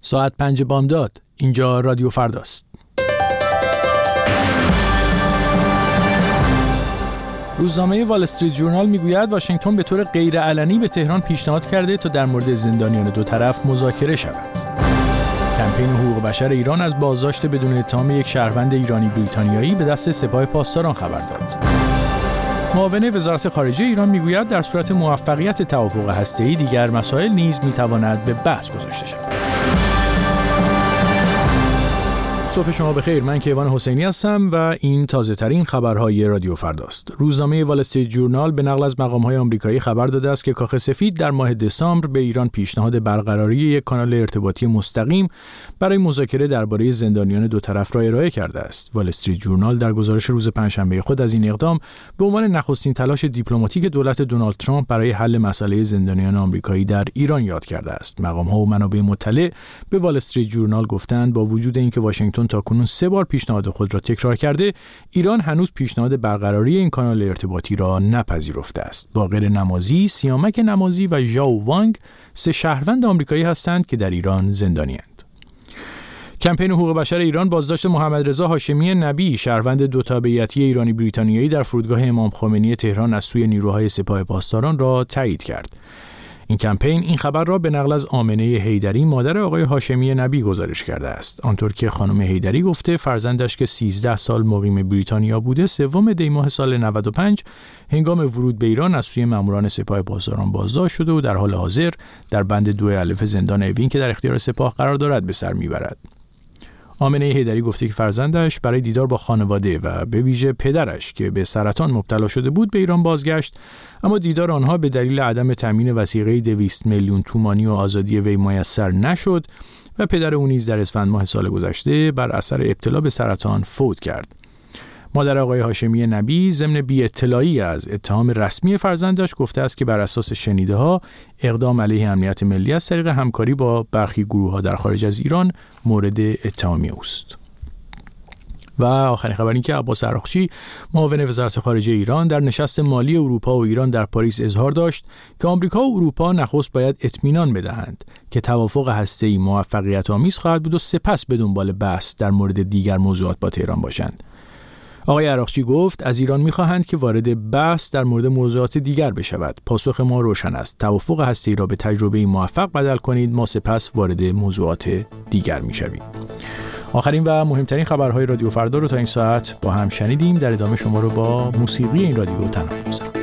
ساعت 5 بامداد. اینجا رادیو فرداست. روزنامه وال استریت ژورنال میگوید واشنگتن به طور غیرعلنی به تهران پیشنهاد کرده تا در مورد زندانیان دو طرف مذاکره شود. کمپین حقوق بشر ایران از بازداشت بدون اتهام یک شهروند ایرانی بریتانیایی به دست سپاه پاسداران خبر داد. معاون وزارت خارجه ایران میگوید در صورت موفقیت توافق هسته‌ای دیگر مسائل نیز میتواند به بحث گذاشته شود. صبح شما بخیر. من کیوان حسینی هستم و این تازه ترین خبرهای رادیو فرداست. روزنامه وال استریت ژورنال به نقل از مقام‌های آمریکایی خبر داده است که کاخ سفید در ماه دسامبر به ایران پیشنهاد برقراری یک کانال ارتباطی مستقیم برای مذاکره درباره زندانیان دو طرف را ارائه کرده است. وال استریت ژورنال در گزارش روز پنجشنبه خود از این اقدام به عنوان نخستین تلاش دیپلماتیک دولت دونالد ترامپ برای حل مسئله زندانیان آمریکایی در ایران یاد کرده است. مقام‌ها و منابع مطلع به وال استریت ژورنال گفتند با وجود اینکه واشنگتن تاکنون 3 بار پیشنهاد خود را تکرار کرده، ایران هنوز پیشنهاد برقراری این کانال ارتباطی را نپذیرفته است. باقر نمازی، سیامک نمازی و ژائو وانگ 3 شهروند آمریکایی هستند که در ایران زندانی‌اند. کمپین حقوق بشر ایران بازداشت محمد رضا هاشمی نبی، شهروند دو تابعیتی ایرانی بریتانیایی در فرودگاه امام خمینی تهران از سوی نیروهای سپاه پاسداران را تایید کرد. این کمپین این خبر را به نقل از آمنه حیدری مادر آقای هاشمی نبی گزارش کرده است. آنطور که خانم حیدری گفته فرزندش که 13 سال مقیم بریتانیا بوده، 3 دی ماه سال 95 هنگام ورود به ایران از سوی ماموران سپاه پاسداران بازداشت شده و در حال حاضر در بند 2 الف زندان اوین که در اختیار سپاه قرار دارد به سر میبرد. آمنه حیدری گفته که فرزندش برای دیدار با خانواده و به ویژه پدرش که به سرطان مبتلا شده بود به ایران بازگشت، اما دیدار آنها به دلیل عدم تامین وثیقه 200 میلیون تومانی و آزادی وی میسر نشد و پدر او نیز در اسفند ماه سال گذشته بر اثر ابتلا به سرطان فوت کرد. مادر آقای هاشمی نبی ضمن بی‌اطلاعی از اتهام رسمی فرزندش گفته است که بر اساس شنیده‌ها اقدام علیه امنیت ملی از طریق همکاری با برخی گروه‌ها در خارج از ایران مورد اتهامی اوست. و آخرین خبر این که عباس عراقچی معاون وزارت خارجه ایران در نشست مالی اروپا و ایران در پاریس اظهار داشت که آمریکا و اروپا نخست باید اطمینان بدهند که توافق هسته‌ای موفقیت‌آمیز خواهد بود و سپس به دنبال بحث در مورد دیگر موضوعات با تهران باشند. آقای عراقچی گفت از ایران می‌خواهند که وارد بحث در مورد موضوعات دیگر بشود. پاسخ ما روشن است. توافق هسته‌ای را به تجربه موفق بدل کنید، ما سپس وارد موضوعات دیگر می‌شویم. آخرین و مهمترین خبرهای رادیو فردا رو تا این ساعت با هم شنیدیم. در ادامه شما رو با موسیقی این رادیو تنها می‌گذارم.